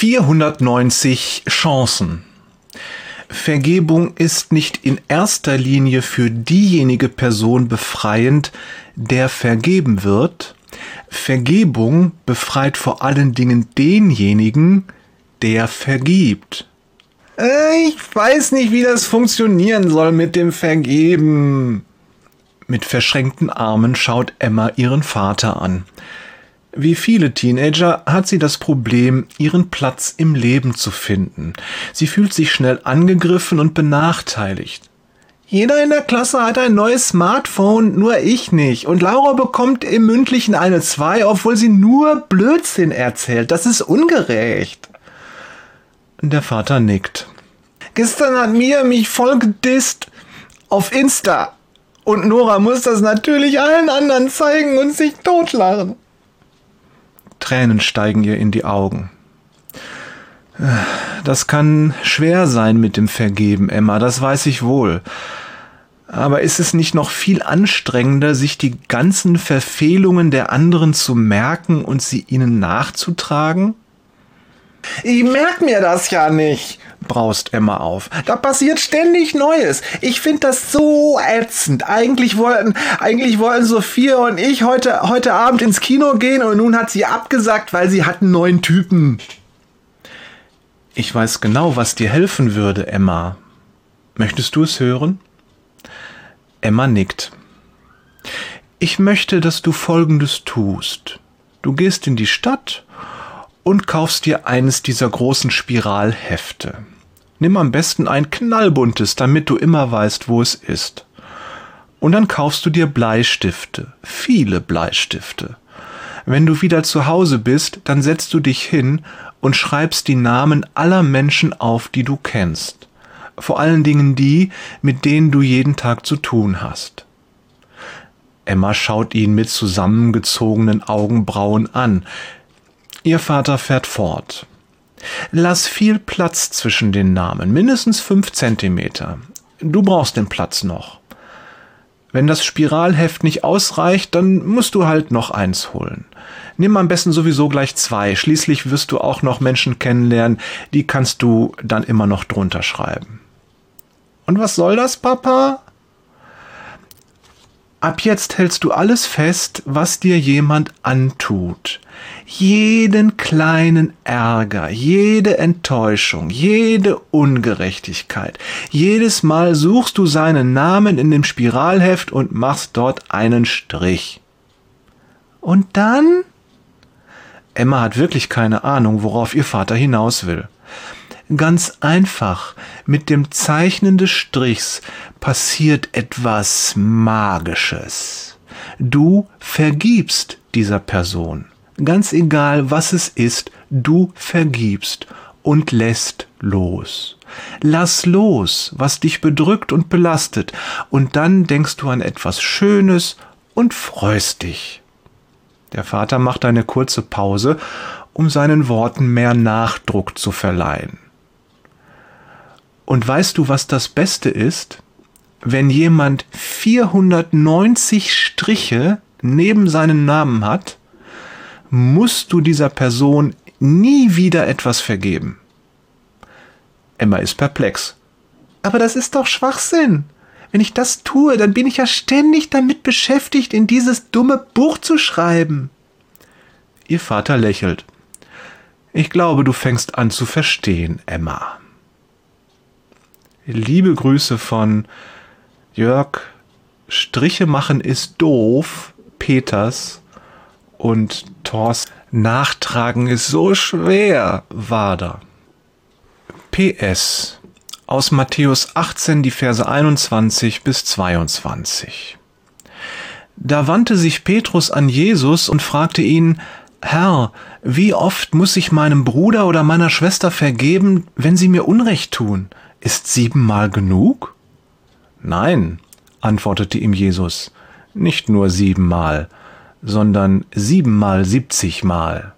490 Chancen. Vergebung ist nicht in erster Linie für diejenige Person befreiend, der vergeben wird. Vergebung befreit vor allen Dingen denjenigen, der vergibt. Ich weiß nicht, wie das funktionieren soll mit dem Vergeben. Mit verschränkten Armen schaut Emma ihren Vater an. Wie viele Teenager hat sie das Problem, ihren Platz im Leben zu finden. Sie fühlt sich schnell angegriffen und benachteiligt. Jeder in der Klasse hat ein neues Smartphone, nur ich nicht. Und Laura bekommt im Mündlichen eine 2, obwohl sie nur Blödsinn erzählt. Das ist ungerecht. Der Vater nickt. Gestern hat Mia mich voll gedisst auf Insta. Und Nora muss das natürlich allen anderen zeigen und sich totlachen. Tränen steigen ihr in die Augen. Das kann schwer sein mit dem Vergeben, Emma, das weiß ich wohl. Aber ist es nicht noch viel anstrengender, sich die ganzen Verfehlungen der anderen zu merken und sie ihnen nachzutragen? Ich merk mir das ja nicht, braust Emma auf. Da passiert ständig Neues. Ich finde das so ätzend. Eigentlich wollten Sophia und ich heute Abend ins Kino gehen und nun hat sie abgesagt, weil sie hat einen neuen Typen. Ich weiß genau, was dir helfen würde, Emma. Möchtest du es hören? Emma nickt. Ich möchte, dass du Folgendes tust. Du gehst in die Stadt und kaufst dir eines dieser großen Spiralhefte. Nimm am besten ein knallbuntes, damit du immer weißt, wo es ist. Und dann kaufst du dir Bleistifte, viele Bleistifte. Wenn du wieder zu Hause bist, dann setzt du dich hin und schreibst die Namen aller Menschen auf, die du kennst. Vor allen Dingen die, mit denen du jeden Tag zu tun hast. Emma schaut ihn mit zusammengezogenen Augenbrauen an. Ihr Vater fährt fort. Lass viel Platz zwischen den Namen, mindestens 5 Zentimeter. Du brauchst den Platz noch. Wenn das Spiralheft nicht ausreicht, dann musst du halt noch eins holen. Nimm am besten sowieso gleich 2. Schließlich wirst du auch noch Menschen kennenlernen, die kannst du dann immer noch drunter schreiben. Und was soll das, Papa? Ab jetzt hältst du alles fest, was dir jemand antut. Jeden kleinen Ärger, jede Enttäuschung, jede Ungerechtigkeit. Jedes Mal suchst du seinen Namen in dem Spiralheft und machst dort einen Strich. Und dann? Emma hat wirklich keine Ahnung, worauf ihr Vater hinaus will. Ganz einfach, mit dem Zeichnen des Strichs passiert etwas Magisches. Du vergibst dieser Person. Ganz egal, was es ist, du vergibst und lässt los. Lass los, was dich bedrückt und belastet, und dann denkst du an etwas Schönes und freust dich. Der Vater macht eine kurze Pause, um seinen Worten mehr Nachdruck zu verleihen. Und weißt du, was das Beste ist? Wenn jemand 490 Striche neben seinen Namen hat, musst du dieser Person nie wieder etwas vergeben. Emma ist perplex. Aber das ist doch Schwachsinn. Wenn ich das tue, dann bin ich ja ständig damit beschäftigt, in dieses dumme Buch zu schreiben. Ihr Vater lächelt. Ich glaube, du fängst an zu verstehen, Emma. Liebe Grüße von Jörg. Striche machen ist doof, Peters und Thorsten. Nachtragen ist so schwer, Wader. PS. Aus Matthäus 18, die Verse 21 bis 22. Da wandte sich Petrus an Jesus und fragte ihn: Herr, wie oft muss ich meinem Bruder oder meiner Schwester vergeben, wenn sie mir Unrecht tun? Ist 7-mal genug? Nein, antwortete ihm Jesus, nicht nur 7-mal, sondern 7-mal 70-mal.